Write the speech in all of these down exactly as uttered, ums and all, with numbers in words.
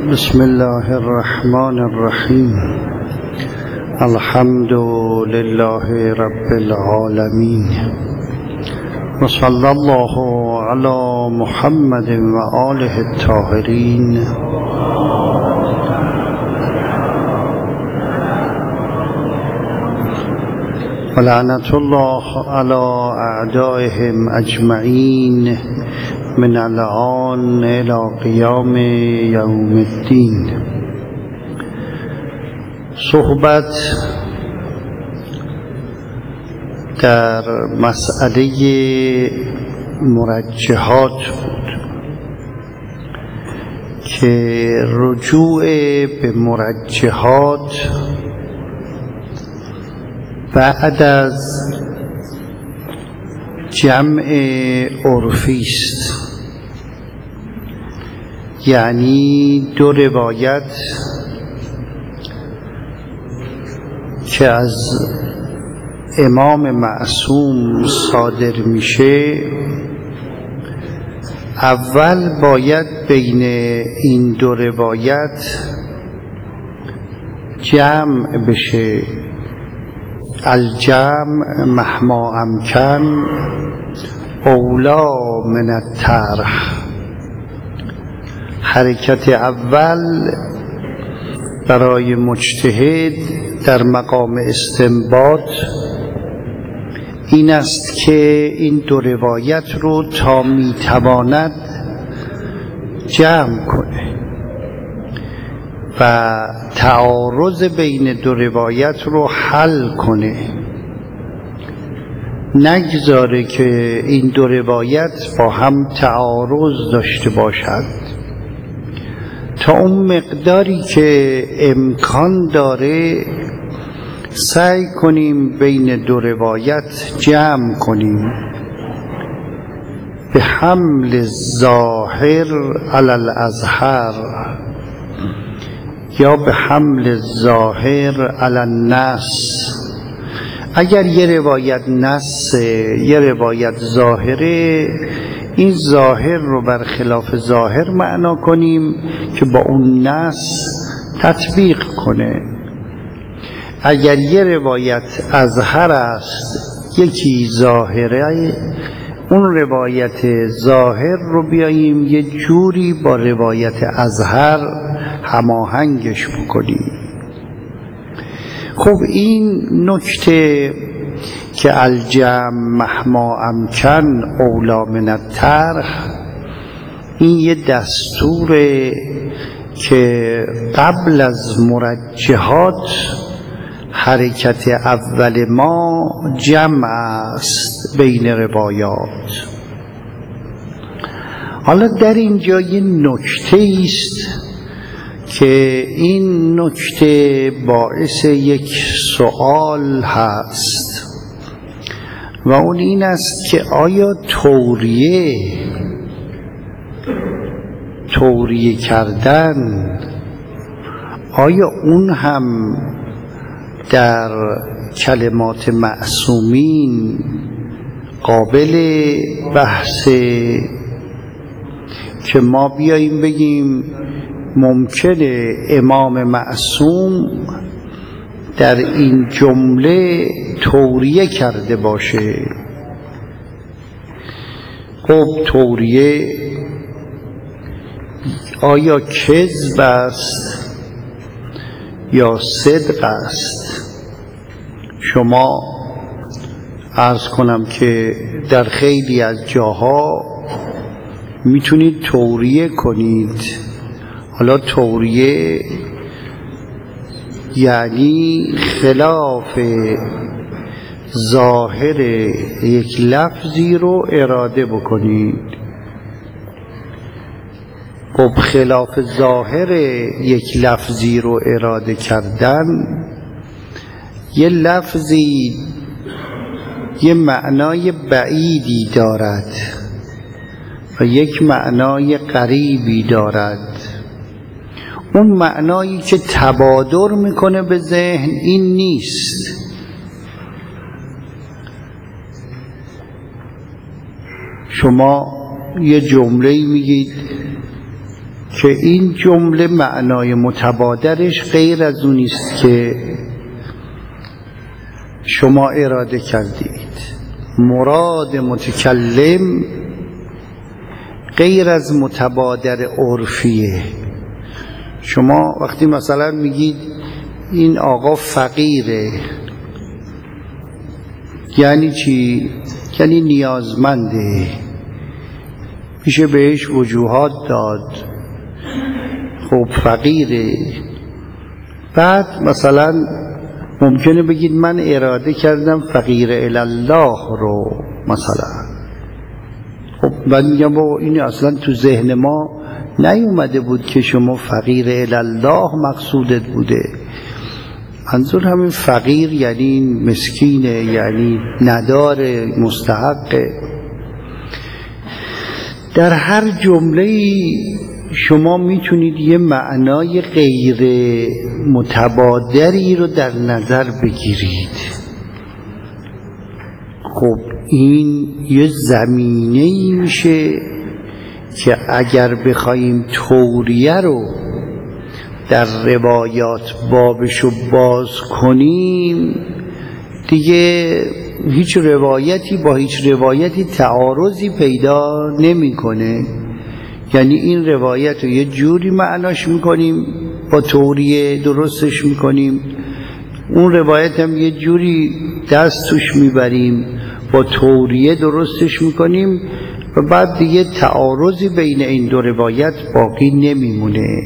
بسم الله الرحمن الرحیم. الحمد لله رب العالمین و صلی الله علی محمد و آله الطاهرین. و لعنت الله علی اعدائهم اجمعین من الآن الى قیام یوم الدین. صحبت در مسئله مرجحات بود که رجوع به مرجحات بعد از جمع عرفی است، یعنی دو روایت که از امام معصوم صادر میشه، اول باید بین این دو روایت جمع بشه. الجمع مهما امکن اولا من الطرح. حرکت اول برای مجتهد در مقام استنباط این است که این دو روایت رو تا میتواند جمع کنه و تعارض بین دو روایت رو حل کنه، نگذاره که این دو روایت با هم تعارض داشته باشد. تا اون مقداری که امکان داره سعی کنیم بین دو روایت جمع کنیم، به حمل الظاهر علی الازهر یا به حمل الظاهر علی النص. اگر یه روایت نص، یه روایت ظاهره، این ظاهر رو بر خلاف ظاهر معنا کنیم که با اون نص تطبیق کنه. اگر یه روایت ازهر است یکی ظاهره، اون روایت ظاهر رو بیاییم یه جوری با روایت ازهر هماهنگش بکنیم. خب این نکته که الجمع مهما امکن اولا من الطرح، این یه دستوره که قبل از مرجحات حرکت اول ما جمع است بین روایات. حالا در اینجا یه نکته است که این نکته باعث یک سوال هست و اون این است که آیا توریه توریه کردن آیا اون هم در کلمات معصومین قابل بحثه که ما بیاییم بگیم ممکنه امام معصوم در این جمله توریه کرده باشه؟ خب توریه آیا کذب است یا صدق است؟ شما عرض کنم که در خیلی از جاها میتونید توریه کنید. حالا توریه یعنی خلاف ظاهر یک لفظی رو اراده بکنید. خب خلاف ظاهر یک لفظی رو اراده کردن، یه لفظی یه معنای بعیدی دارد و یک معنای قریبی دارد. اون معنایی که تبادر میکنه به ذهن این نیست. شما یه جمله‌ای میگید که این جمله معنای متبادرش غیر از اون است که شما اراده کردید. مراد متکلم غیر از متبادر عرفیه. شما وقتی مثلا میگید این آقا فقیره، یعنی چی؟ یعنی نیازمنده، میشه بهش وجوهات داد. خب فقیره. بعد مثلا ممکنه بگید من اراده کردم فقیر الله رو مثلا. خب من میگم با این اصلا تو ذهن ما نیومده بود که شما فقیر الله مقصودت بوده. منظور همین فقیر یعنی مسکینه، یعنی نداره، مستحقه. در هر جمله‌ای شما میتونید یه معنای غیر متبادری رو در نظر بگیرید. خب این یه زمینه‌ای میشه که اگر بخوایم توریه رو در روایات بابشو باز کنیم، دیگه هیچ روایتی با هیچ روایتی تعارضی پیدا نمیکنه. یعنی این روایت رو یه جوری معناش میکنیم، با توریه درستش میکنیم، اون روایت هم یه جوری دست توش میبریم، با توریه درستش میکنیم و بعد دیگه تعارضی بین این دو روایت باقی نمیمونه.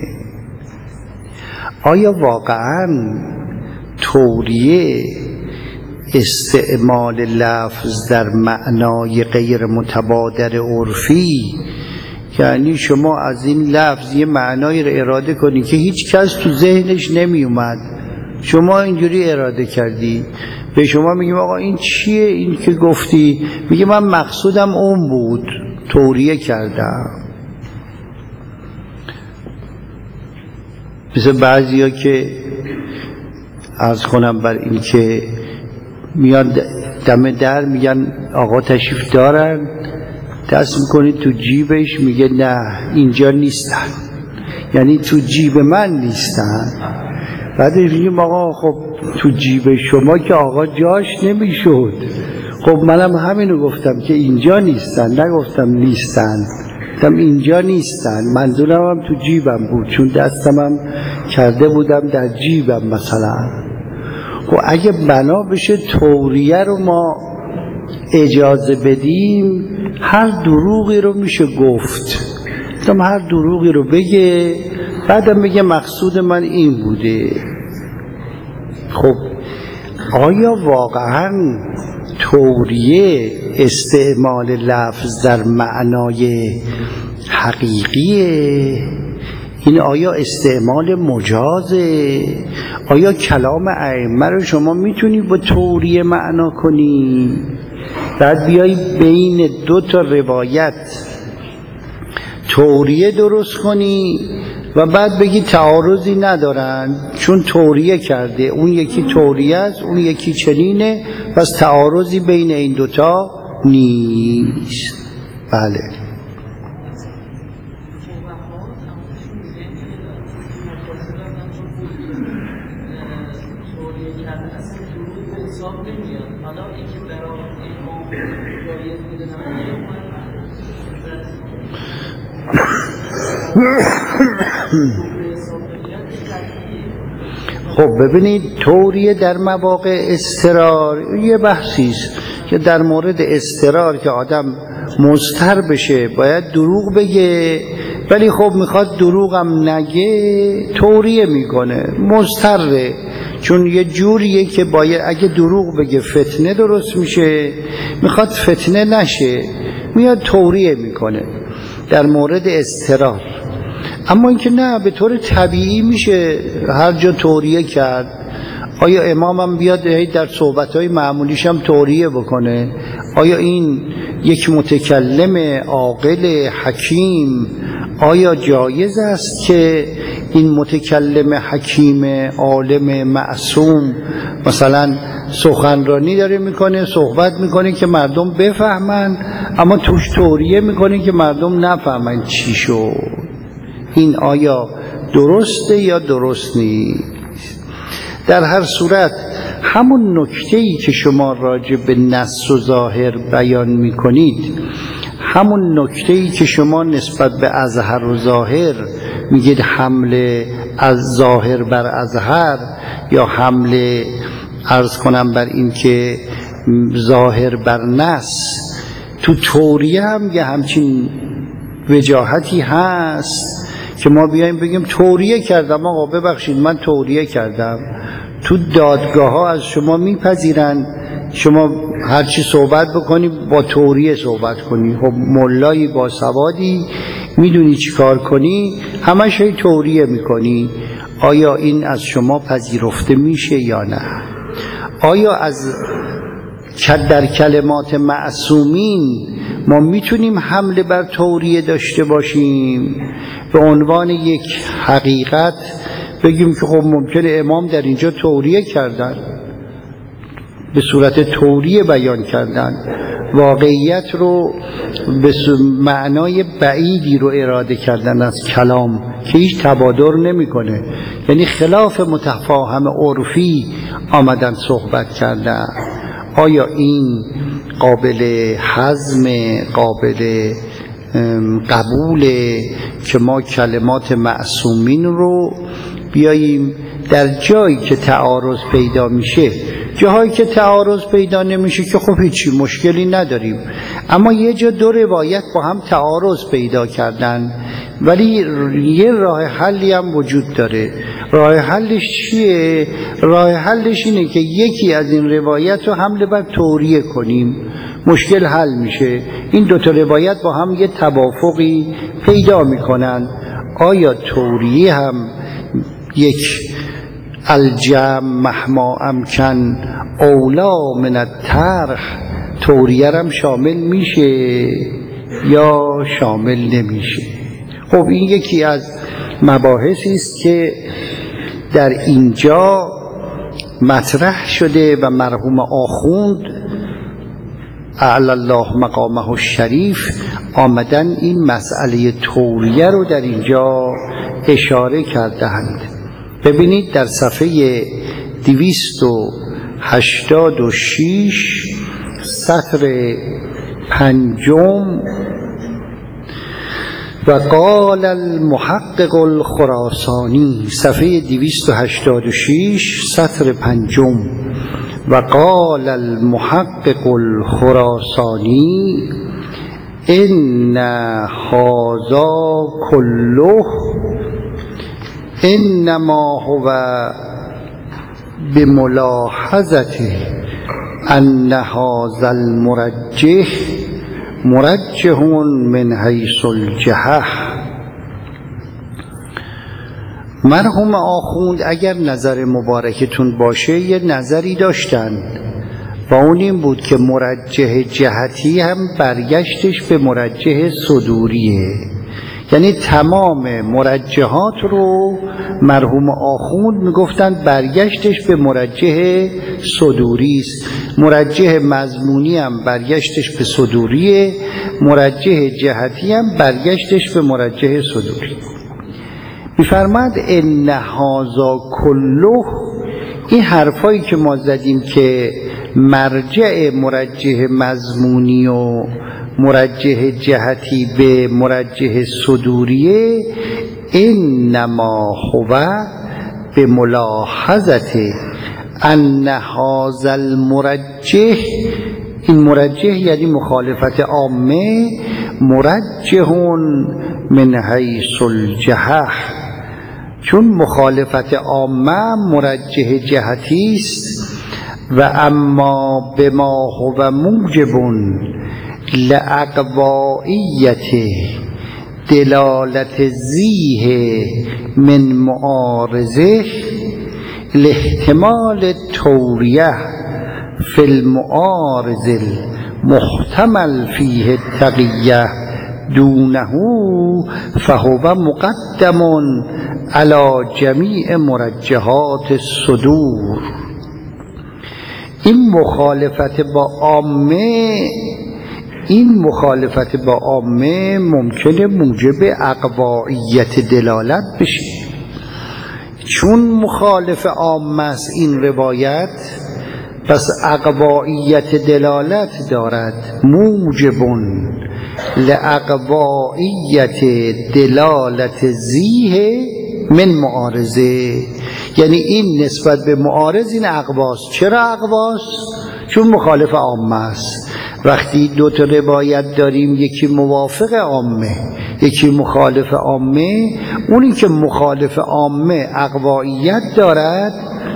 آیا واقعاً توریه استعمال لفظ در معنای غیر متبادر عرفی، یعنی شما از این لفظ یه معنایی رو اراده کنی که هیچ کس تو ذهنش نمی اومد، شما اینجوری اراده کردی، به شما میگیم آقا این چیه این که گفتی؟ میگه من مقصودم اون بود، توریه کردم. مثل بعضی ها که عرض کنم بر این که میاد دم در میگن آقا تشریف دارن، دست میکنه تو جیبش، میگه نه اینجا نیستن، یعنی تو جیب من نیستن. بعد میگیم آقا خب تو جیب شما که آقا جاش نمیشد. خب منم همینو گفتم که اینجا نیستن، نگفتم نیستن، گفتم اینجا نیستن، منظورم هم تو جیبم بود، چون دستم هم کرده بودم در جیبم مثلا. خب اگه بنا بشه توریه رو ما اجازه بدیم، هر دروغی رو میشه گفت. گفتم هر دروغی رو بگه، بعدم بگه مقصود من این بوده. خب آیا واقعاً توریه استعمال لفظ در معنای حقیقیه؟ این آیا استعمال مجازه؟ آیا کلام ائمه رو شما میتونی با توریه معنا کنی؟ بعد بیایی بین دو تا روایت توریه درست کنی و بعد بگی تعارضی ندارن چون توریه کرده، اون یکی توریه است، اون یکی چنینه، پس تعارضی بین این دوتا نیست. بله خب ببینید توریه در مواقع اضطرار یه بحثیست که در مورد اضطرار که آدم مضطر بشه باید دروغ بگه، ولی خب میخواد دروغم نگه توریه میکنه، مضطره، چون یه جوریه که باید اگه دروغ بگه فتنه درست میشه، میخواد فتنه نشه میاد توریه میکنه در مورد اضطرار. اما اینکه نه به طور طبیعی میشه هر جا توریه کرد. آیا امامم بیاد در صحبتهای معمولیش هم توریه بکنه؟ آیا این یک متکلم عاقل حکیم آیا جایز است که این متکلم حکیم عالم معصوم مثلا سخنرانی داره میکنه، صحبت میکنه که مردم بفهمن، اما توش توریه میکنه که مردم نفهمن چی شد؟ این آیا درسته یا درست نیست؟ در هر صورت همون نکته‌ای که شما راجع به نص و ظاهر بیان می‌کنید، همون نکته‌ای که شما نسبت به اظهر و ظاهر میگید حمله از ظاهر بر اظهر، یا حمله عرض کنم بر این که ظاهر بر نص، تو توریه هم یه همچین وجاهتی هست که ما بیایم بگیم توریه کردم، آقا ببخشید من توریه کردم. تو دادگاه ها از شما میپذیرن شما هرچی صحبت بکنی با توریه صحبت کنی. خب ملایی با سوادی میدونی چی کار کنی، همش هی توریه میکنی. آیا این از شما پذیرفته میشه یا نه؟ آیا از در کلمات معصومین ما میتونیم حمله بر توریه داشته باشیم؟ به عنوان یک حقیقت بگیم که خب ممکنه امام در اینجا توریه کردن، به صورت توریه بیان کردن، واقعیت رو به معنای بعیدی رو اراده کردن از کلام که هیچ تبادر نمیکنه، یعنی خلاف متفاهم عرفی آمدن صحبت کردن. آیا این قابل هضم، قابل قبول که ما کلمات معصومین رو بیاییم در جایی که تعارض پیدا میشه، جاهایی که تعارض پیدا نمیشه که خب هیچی مشکلی نداریم، اما یه جا دو روایت با هم تعارض پیدا کردن ولی یه راه حلی هم وجود داره. راه حلش چیه؟ راه حلش اینه که یکی از این روایت رو حمله بر توریه کنیم، مشکل حل میشه. این دوتا روایت با هم یه توافقی پیدا میکنن. آیا توریه هم یک الجم مهما امکن اولا من الطرح توریه هم شامل میشه یا شامل نمیشه؟ خب این یکی از مباحثی است که در اینجا مطرح شده و مرحوم آخوند اعلی الله مقامه الشریف آمدن این مسئله توریه رو در اینجا اشاره کردند. ببینید در صفحه دویست و هشتاد و شش سطر پنجم، و قال المحقق الخراسانی، صفحه دویست و هشتاد و شش سطر پنجم، و قال المحقق الخراسانی ان هذا كله انما هو بملاحظته ان هذا المرجح مرجح من حیث الجهه. مرحوم آخوند اگر نظر مبارکتون باشه یه نظری داشتن و اون این بود که مرجح جهتی هم برگشتش به مرجح صدوریه، یعنی تمام مرجحات رو مرحوم آخوند میگفتن برگشتش به مرجح صدوری است. مرجح مضمونی هم برگشتش به صدوریه، مرجح جهتی هم برگشتش به مرجح صدوری. میفرماد ان هذا کله، این حرفایی که ما زدیم که مرجع مرجح مضمونی و مرجح جهتی به مرجح صدوریه، انما هو به ملاحظت ان هذا المرجح، این مرجح یعنی مخالفت عامه، مرجح من حیث الجهه، چون مخالفت عامه مرجح جهتی است. و اما بما هو موجب لأقوائیت دلالت زیه من معارضه لاحتمال توریه فی المعارض المحتمل فیه التقیه دونه فهو مقدم علی جمیع مرجحات الصدور. این مخالفت با عامه این مخالفت با عامه ممکنه موجب اقواییت دلالت بشه. چون مخالف عامه است این روایت، پس اقواییت دلالت دارد. موجبون لاقواییت دلالت زیه من معارضه، یعنی این نسبت به معارض این اقواست. چرا اقواست؟ چون مخالف عامه است. وقتی دو تا روایت داریم، یکی موافق عامه یکی مخالف عامه، اونی که مخالف عامه اقواییت دارد،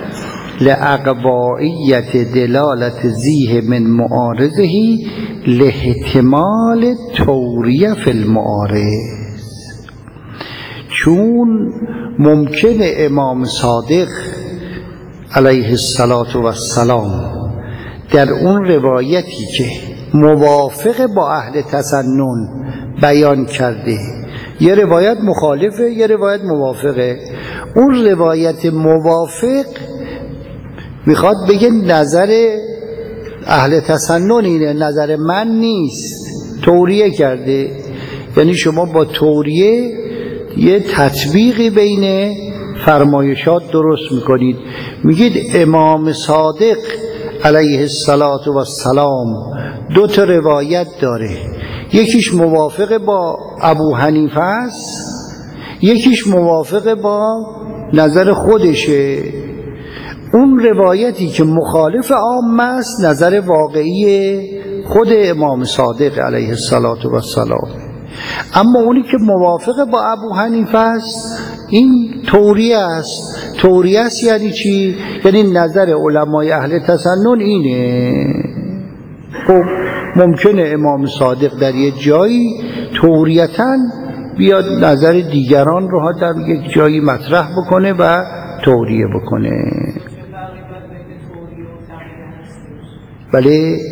لاقواییت دلالت زیه من معارضه لاحتمال توریه فی المعارض. چون ممکنه امام صادق علیه السلام در اون روایتی که موافق با اهل تسنن بیان کرده، یه روایت مخالفه یه روایت موافقه، اون روایت موافق میخواد بگه نظر اهل تسنن اینه، نظر من نیست، توریه کرده. یعنی شما با توریه یه تطبیقی بین فرمایشات درست میکنید. میگید امام صادق علیه السلام دو تا روایت داره، یکیش موافق با ابو حنیفه است، یکیش موافق با نظر خودشه. اون روایتی که مخالف عامه است نظر واقعی خود امام صادق علیه السلام، اما اونی که موافق با ابو حنیفه است این توریه است. توریه است یعنی چی؟ یعنی نظر علمای اهل تسنن اینه. خب ممکنه امام صادق در یک جایی توریتاً بیاد نظر دیگران رو در یک جایی مطرح بکنه و توریه بکنه. بله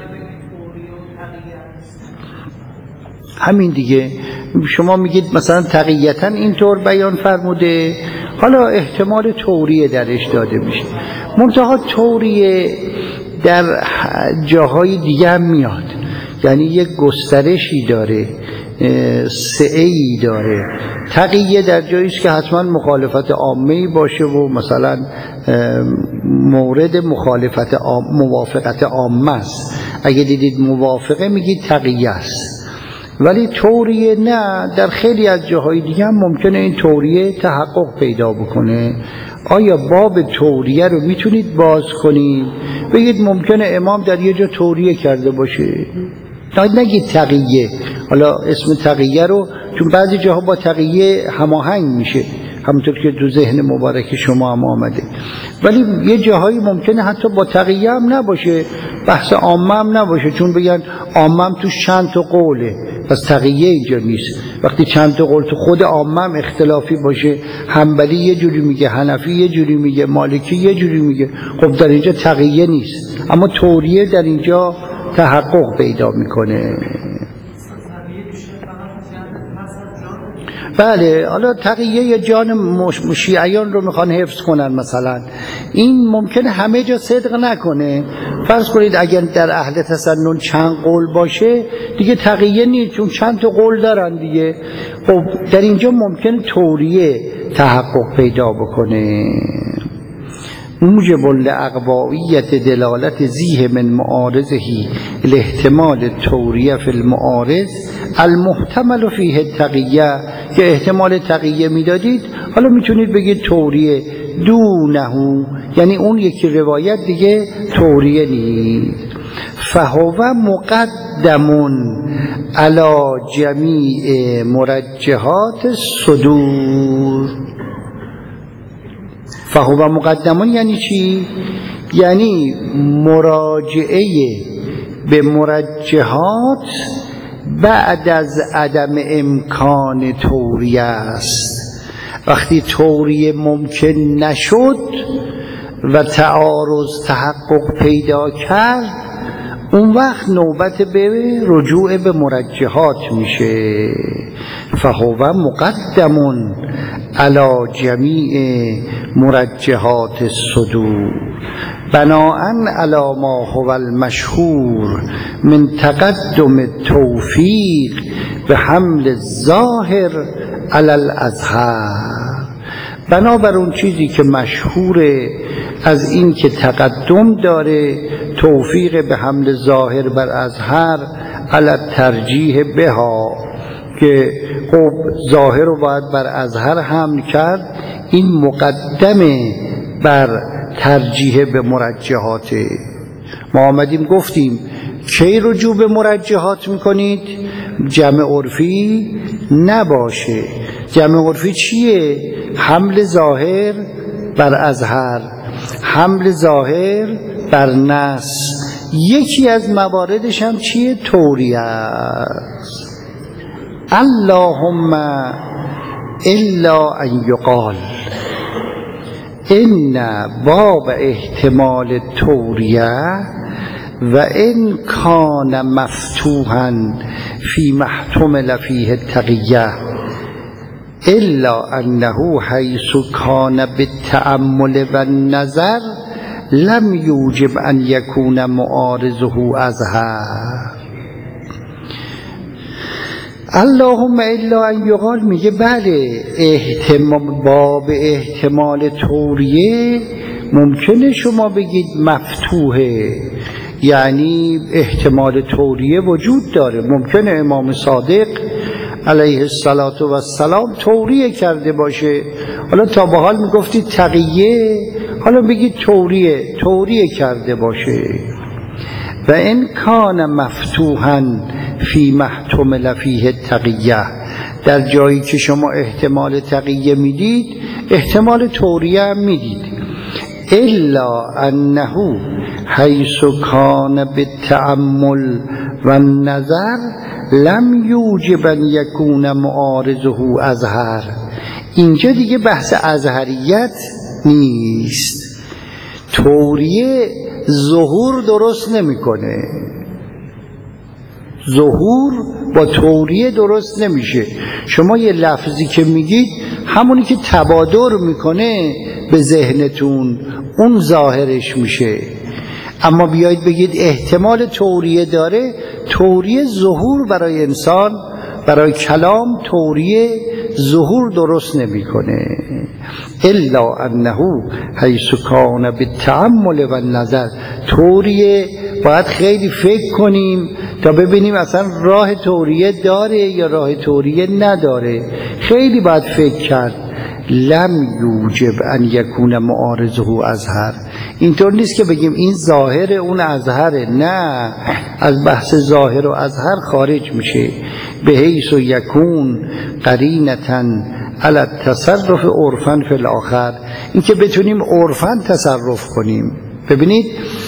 همین دیگه. شما میگید مثلا تقییتاً اینطور بیان فرموده، حالا احتمال توریه درش داده میشه. منتها توریه در جاهای دیگه هم میاد، یعنی یک گسترشی داره، سعی داره. تقیه در جاییست که حتما مخالفت عامه‌ای باشه و مثلا مورد مخالفت عام موافقت عامه است. اگه دیدید موافقه میگید تقیه است. ولی توریه نه، در خیلی از جاهای دیگه هم ممکنه این توریه تحقق پیدا بکنه. آیا باب توریه رو میتونید باز کنید؟ بگید ممکنه امام در یه جا توریه کرده باشه، نگید تقیه. حالا اسم تقیه رو چون بعضی جاها با تقیه هماهنگ میشه، همونطور که تو ذهن مبارک شما هم آمده، ولی یه جاهایی ممکنه حتی با تقیه هم نباشه، بحث عامه هم نباشه، چون بگن عامه هم توش چند تا قوله، پس تقیه اینجا نیست. وقتی چند تا قول تو خود عامه هم اختلافی باشه، حنبلی یه جوری میگه، حنفی یه جوری میگه، مالکی یه جوری میگه، خب در اینجا تقیه نیست، اما توریه در اینجا تحقق پیدا میکنه. بله، حالا تقیه جان شیعیان رو میخوان حفظ کنن مثلا، این ممکنه همه جا صدق نکنه. فرض کنید اگر در اهل تسنن چند قول باشه دیگه تقیه نیست، چون چند تا قول دارن دیگه. خب در اینجا ممکنه توریه تحقق پیدا بکنه. موجب لاقواییت دلالت زیه من معارضه الاحتمال توریه فی المعارض المحتمل فیه التقیه، که احتمال تقیه میدادید، حالا میتونید بگید توریه دونه، یعنی اون یکی روایت دیگه توریه نیست. فهو مقدم علی جمیع مرجحات صدور. فهو مقدمون یعنی چی؟ یعنی مراجعه به مرجحات بعد از عدم امکان توریه است. وقتی توریه ممکن نشد و تعارض تحقق پیدا کرد، اون وقت نوبت به رجوع به مرجحات میشه. فهو مقدمون علی جمیع مرجحات الصدور بناءً علی ما هو المشهور من تقدم التوفیق به حمل الظاهر علی الازهر. بنابر اون چیزی که مشهوره از این که تقدم داره توفیق به حمل ظاهر بر ازهر علی ترجیح بها، که خب ظاهر رو باید بر ازهر حمل کرد، این مقدمه بر ترجیح به مرجحات. ما آمدیم گفتیم کی رجوع به مرجحات میکنید؟ جمع عرفی نباشه. جمع عرفی چیه؟ حمل ظاهر بر ازهر، حمل ظاهر بر نص. یکی از مواردش هم چیه؟ توریه است. اللهم الا ان یقال ان باب احتمال توریه و ان کان مفتوحا فی محتمل فیه التقیه الا انه حیث کان بالتأمل و النظر لم یوجب ان یکون معارضه ازهر. اللهم الا ان یقال میگه بله احتمال باب احتمال توریه ممکنه شما بگید مفتوحه، یعنی احتمال توریه وجود داره. ممکنه امام صادق علیه السلام توریه کرده باشه. حالا تا به حال میگفتید تقیه، حالا بگید توریه توریه کرده باشه. و این کان مفتوحا فی محتمل فیه التقیه، در جایی که شما احتمال تقیه میدید احتمال توریه هم میدید. الا انه حیث کان بالتأمل و النظر لم یوجب ان یکون معارضه ازهر. اینجا دیگه بحث ازهریت نیست. توریه ظهور درست نمیکنه، ظهور با توریه درست نمیشه. شما یه لفظی که میگید همونی که تبادر میکنه به ذهنتون اون ظاهرش میشه. اما بیایید بگید احتمال توریه داره، توریه ظهور برای انسان، برای کلام توریه ظهور درست نمیکنه. الا انه حیث کان بالتأمل و النظر، توریه باید خیلی فکر کنیم تا ببینیم اصلا راه توریه داره یا راه توریه نداره. خیلی باید فکر کرد. لم یوجب ان یکون معارضه ازهر، اینطور نیست که بگیم این ظاهر اون ازهره، نه، از بحث ظاهر و ازهر خارج میشه. به حیث و یکون قرینتاً علی التصرف عرفاً فی الاخر، این که بتونیم عرفاً تصرف کنیم. ببینید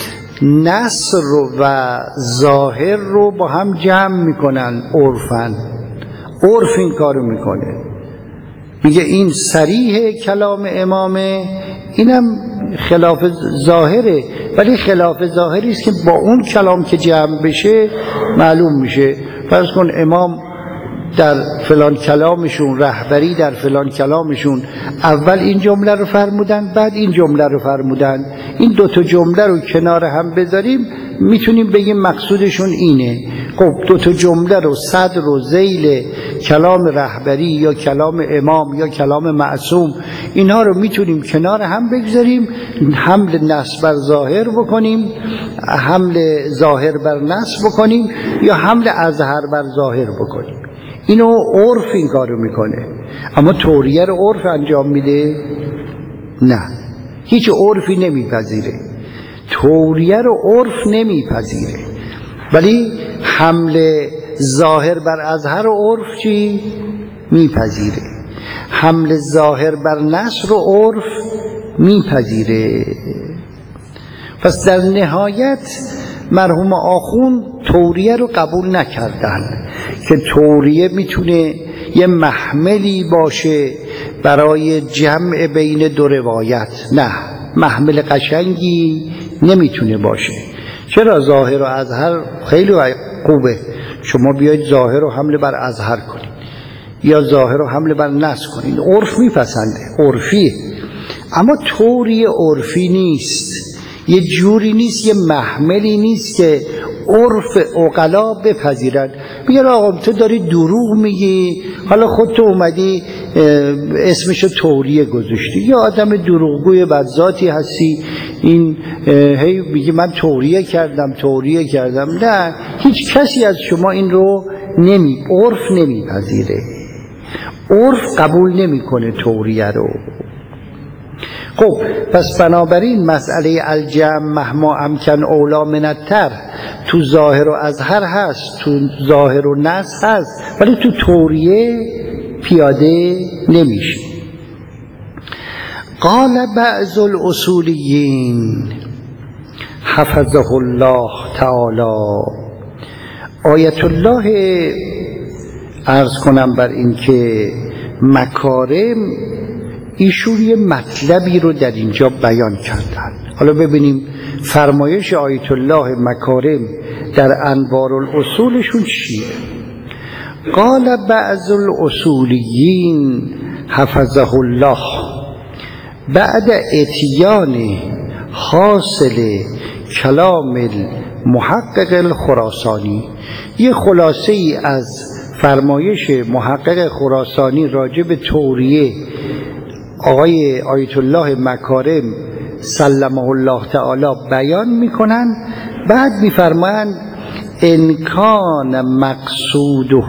نصر و ظاهر رو با هم جمع میکنن عرفاً، عرف این کارو میکنه، میگه این صریح کلام امامه، اینم خلاف ظاهره، ولی خلاف ظاهری است که با اون کلام که جمع بشه معلوم میشه. فرض کن امام در فلان کلامشون، رهبری در فلان کلامشون اول این جمله رو فرمودن بعد این جمله رو فرمودن، این دوتا جمله رو کنار هم بذاریم میتونیم بگیم مقصودشون اینه. خب دوتا جمله رو صدر و ذیل کلام رهبری یا کلام امام یا کلام معصوم، اینها رو میتونیم کنار هم بگذاریم، حمل نص بر ظاهر بکنیم، حمل ظاهر بر نص بکنیم یا حمل ازهر بر ظاهر بکنیم. اینو عرف این کارو میکنه. اما توریه رو عرف انجام میده؟ نه، هیچ عرفی نمیپذیره. توریه رو عرف نمیپذیره، ولی حمل ظاهر بر ازهر و عرف چی؟ میپذیره. حمل ظاهر بر نصر و عرف میپذیره. پس در نهایت مرحوم آخوند توریه رو قبول نکردن که توریه میتونه یه محملی باشه برای جمع بین دو روایت. نه، محمل قشنگی نمیتونه باشه. چرا؟ ظاهر و ازهر خیلی خوبه، شما بیاید ظاهر رو حمل بر ازهر کنید، یا ظاهر رو حمل بر نص کنید. عرف میپسنده، عرفیه، اما طوری عرفی نیست، یه جوری نیست، یه محملی نیست که عرف عقلا بپذیرد. میگه آقا تو داری دروغ میگی، حالا خودت اومدی اسمشو توریه گذاشتی، یا آدم دروغگوی بدذاتی هستی، این هی میگه من توریه کردم توریه کردم. نه، هیچ کسی از شما این رو نمی عرف نمیپذیره، عرف قبول نمیکنه توریه رو. خب پس بنابراین مسئله الجمع مهما امکن اولا من التر تو ظاهر و اظهر هست، تو ظاهر و نص هست، ولی تو توریه پیاده نمیشه. قال بعض الاصولیین حفظه الله تعالی، آیت الله عرض کنم بر این که مکارم، ایشون یه مطلبی رو در اینجا بیان کردن. حالا ببینیم فرمایش آیت الله مکارم در انوار الاصولشون چیه. قال بعض الاصولیین حفظه الله بعد اتیان حاصل کلام محقق الخراسانی، یه خلاصه ای از فرمایش محقق خراسانی راجع به توریه آقای آیت الله مکارم سلمه الله تعالی بیان میکنن. بعد میفرمایند ان کان مقصوده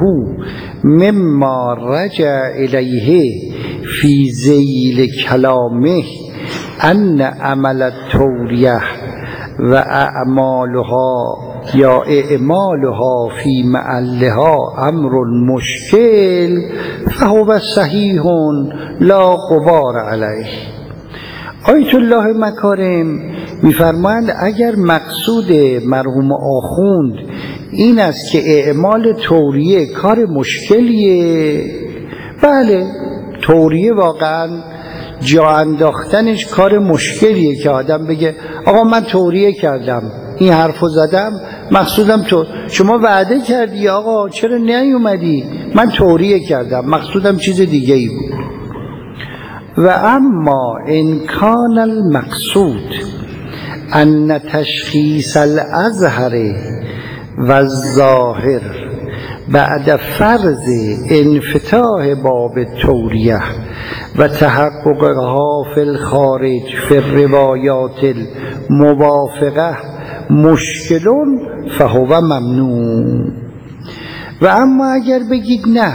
مما رجع الیه فی ذیل کلامه ان عمل التوریه و اعمالها یا اعمالها فی محلها امر مشکل فهو صحیح لا غبار علیه. آیت الله مکارم میفرمایند اگر مقصود مرحوم آخوند این است که اعمال توریه کار مشکلیه، بله توریه واقعا جا انداختنش کار مشکلیه که آدم بگه آقا من توریه کردم، این حرفو زدم، مقصودم تو، شما وعده کردی آقا چرا نیومدی، من توریه کردم، مقصودم چیز دیگه ای بود. و اما ان کان المقصود ان تشخیص الازهر و الظاهر بعد فرض انفتاح باب التوریه و تحققها فی الخارج فی الروایات الموافقه مشکلون فهو ممنوع. و اما اگر بگید نه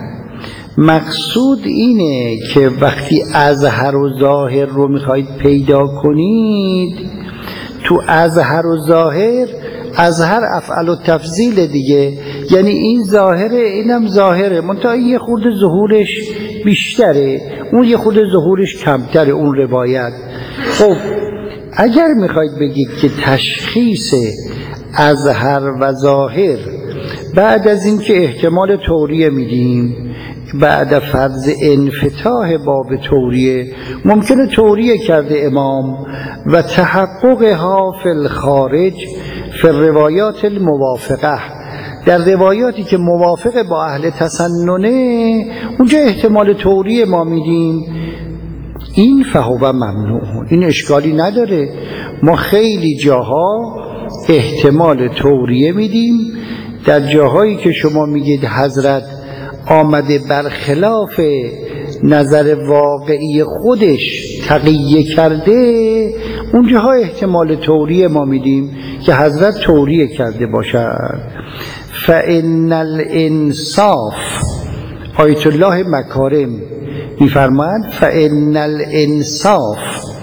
مقصود اینه که وقتی اظهر و ظاهر رو میخواید پیدا کنید، تو اظهر و ظاهر، اظهر افعل و تفضیل دیگه، یعنی این ظاهره اینم ظاهره، منتها یه خورده ظهورش بیشتره، اون یه خورده ظهورش کمتره اون روایت. خب اگر میخواید بگید که تشخیص اظهر و ظاهر بعد از این که احتمال توریه میدیم بعد فرض انفتاح باب توریه، ممکنه توریه کرده امام و تحققها فی الخارج فی الروایات الموافقه، در روایاتی که موافق با اهل تسننه اونجا احتمال توریه ما میدیم، این فهو ممنوع، این اشکالی نداره. ما خیلی جاها احتمال توریه میدیم، در جاهایی که شما میگید حضرت آمده برخلاف نظر واقعی خودش تقیه کرده، اونجاها احتمال توریه ما میدیم که حضرت توریه کرده باشد. فإن الانصاف، آیت الله مکارم میفرماید فإن الانصاف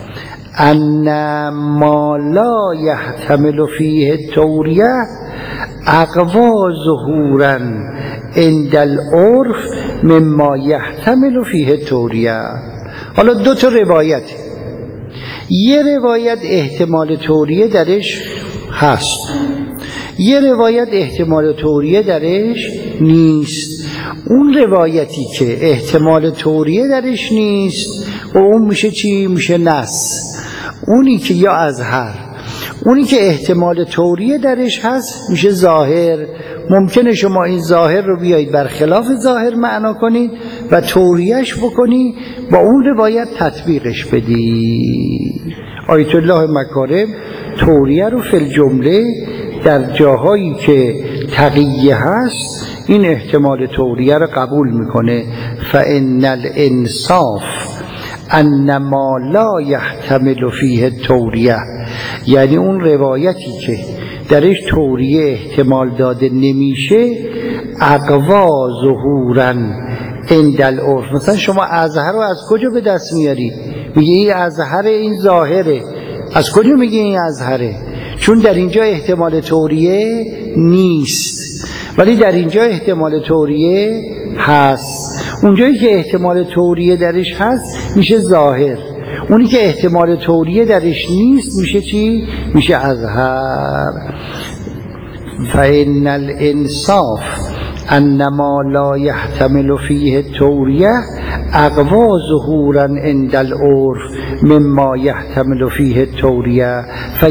ان ما لا يحتمل فیه التوریه اقوا ظهورا عند العرف مما يحتمل فیه التوریه. حالا دو تا روایت، یه روایت احتمال توریه درش هست، یه روایت احتمال توریه درش نیست. اون روایتی که احتمال توریه درش نیست و اون میشه چی؟ میشه نص. اونی که یا اظهر، اونی که احتمال توریه درش هست میشه ظاهر. ممکنه شما این ظاهر رو بیایید برخلاف ظاهر معنا کنید و توریهش بکنید، با اون روایت تطبیقش بدید. آیت الله مکارم توریه رو فی الجمله در جاهایی که تقیه هست این احتمال توریه رو قبول میکنه. فإن الانصاف ان ما لا یحتمل فیه توریه، یعنی اون روایتی که درش توریه احتمال داده نمیشه اقوا ظهورا عند العرف. مثلا شما ازهر رو از کجا به دست میاری؟ میگه این ازهر، این ظاهره. از کجا میگه این ازهره؟ چون در اینجا احتمال توریه نیست، ولی در اینجا احتمال توریه هست. اونجایی که احتمال توریه درش هست میشه ظاهر، اونی که احتمال توریه درش نیست میشه چی؟ میشه ازهر. فإن الانصاف ان ما لا يحتمل فيه توریه اقوا ظهورا عند العرف مما يحتمل فيه توریه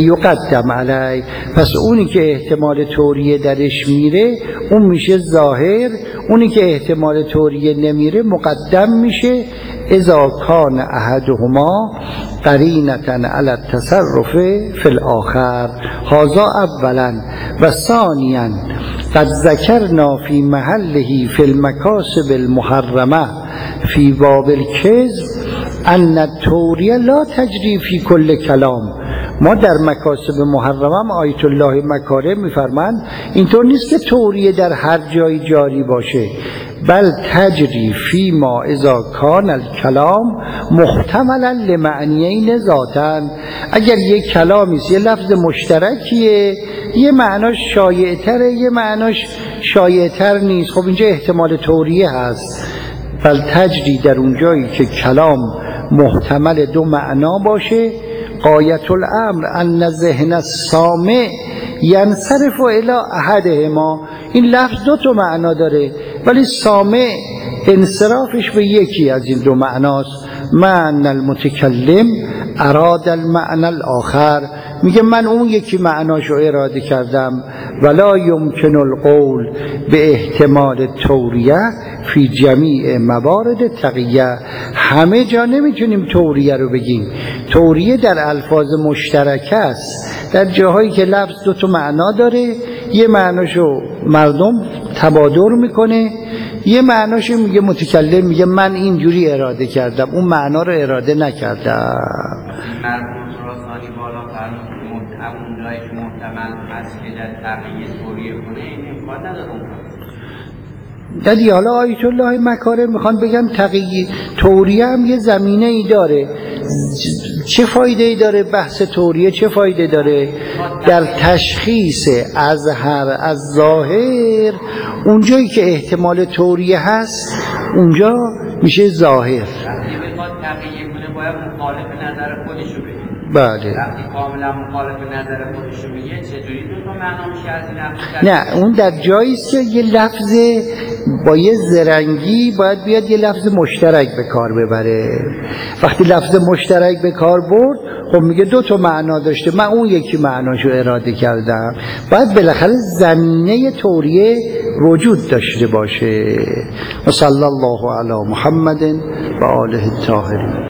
فیقدم علیه. پس اونی که احتمال توریه درش میره اون میشه ظاهر، اونی که احتمال توریه نمیره مقدم میشه. اذا کان احدهما قرینة علی التصرف فی الاخر. هذا اولا. و ثانیا قد ذکرنا فی محله فی المکاسب المحرمه فی باب الکذب ان التوریه لا تجری فی کل کلام. ما در مکاسب محرمه آیت الله مکارم میفرمند اینطور نیست که توریه در هر جایی جاری باشه، بل تجری فی ما اذا کان الکلام محتملا لمعنیین ذاتا. اگر یک کلامی است، یه لفظ مشترکیه، یه معناش شایع‌تره، یه معناش شایع‌تر نیست، خب اینجا احتمال توریه هست. بل تجری در اونجایی که کلام محتمل دو معنا باشه. غایت الامر ان ذهن السامع ینصرف الی احدهما. این لفظ دو تا معنا داره ولی سامع انصرافش به یکی از این دو معناست. معنی المتکلم اراد المعنی الاخر، میگه من اون یکی معناشو اراده کردم. ولا یمکن القول به احتمال توریه فی جمیع موارد تقیه. همه جا نمیتونیم توریه رو بگیم. توریه در الفاظ مشترکه است، در جاهایی که لفظ دو تا معنا داره، یه معناشو مردم تبادر میکنه، یه معناشو میگه متکلم میگه من اینجوری اراده کردم، اون معنا رو اراده نکردم. مرموز راسانی بالا فرمود همون جایی که محتمل هست که در تقیه توریه کنه این امکان نداره. دیدی حالا آیت الله مکارم میخوان بگن تقیه توریه هم یه زمینه ای داره. چه فایده ای داره بحث توریه؟ چه فایده داره؟ در تشخیص ازهر از ظاهر، اونجایی که احتمال توریه هست اونجا میشه ظاهر. وقتی بخواد تقیه کنه باید مخالف نظر خودشو بگه. بله. وقتی کاملا مخالف نظر خودشو میگه چجوری دو تا معنا میشه از این لفظ؟ نه، اون در جایی است که یه لفظ با یه زرنگی باید بیاد یه لفظ مشترک به کار ببره. وقتی لفظ مشترک به کار برد خب میگه دو تا معنا داشته، من اون یکی معناشو اراده کردم. باید بالاخره زمینه توریه وجود داشته باشه. و صلی الله علی محمد و آله الطاهرین.